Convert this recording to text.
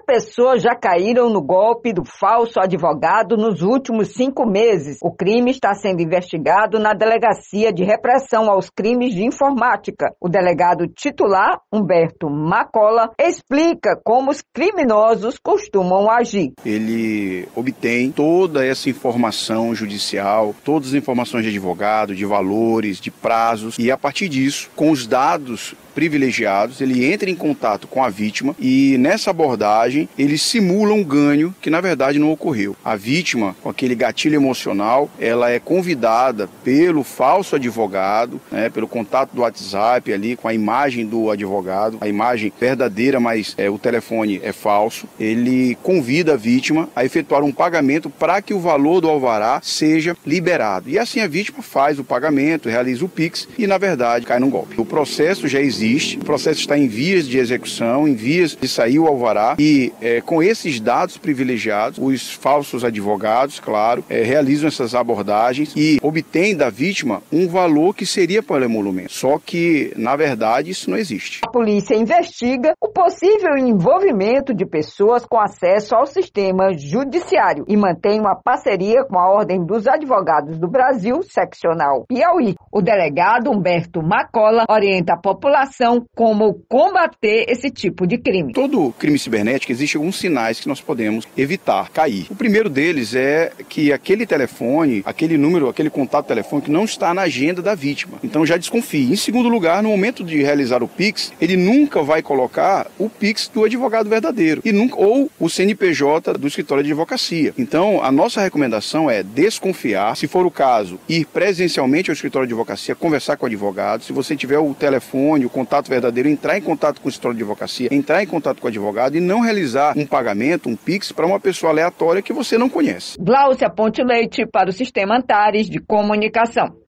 pessoas já caíram no golpe do falso advogado nos últimos 5 meses. O crime está sendo investigado na Delegacia de Repressão aos Crimes de Informática. O delegado titular, Humberto Macola, explica como os criminosos costumam agir. Ele obtém toda essa informação judicial, todas as informações de advogado, de valores, de prazos, e a partir disso, com os dados privilegiados, ele entra em contato com a vítima e nessa abordagem ele simula um ganho que na verdade não ocorreu. A vítima, com aquele gatilho emocional, ela é convidada pelo falso advogado, pelo contato do WhatsApp ali com a imagem do advogado, a imagem verdadeira, mas o telefone é falso. Ele convida a vítima a efetuar um pagamento para que o valor do alvará seja liberado. E assim a vítima faz o pagamento, realiza o Pix e na verdade cai num golpe. O processo já existe. O processo está em vias de execução, em vias de sair o alvará e com esses dados privilegiados, os falsos advogados, claro, realizam essas abordagens e obtêm da vítima um valor que seria para o emolumento. Só que, na verdade, isso não existe. A polícia investiga o possível envolvimento de pessoas com acesso ao sistema judiciário e mantém uma parceria com a Ordem dos Advogados do Brasil, seccional Piauí. O delegado Humberto Macola orienta a população como combater esse tipo de crime. Todo crime cibernético existe alguns sinais que nós podemos evitar cair. O primeiro deles é que aquele telefone, aquele número, aquele contato telefônico não está na agenda da vítima. Então já desconfie. Em segundo lugar, no momento de realizar o Pix, ele nunca vai colocar o Pix do advogado verdadeiro ou o CNPJ do escritório de advocacia. Então a nossa recomendação é desconfiar. Se for o caso, ir presencialmente ao escritório de advocacia, conversar com o advogado. Se você tiver o telefone, o contato verdadeiro, entrar em contato com o escritório de advocacia, entrar em contato com o advogado e não realizar um pagamento, um Pix, para uma pessoa aleatória que você não conhece. Gláucia Ponte Leite para o Sistema Antares de Comunicação.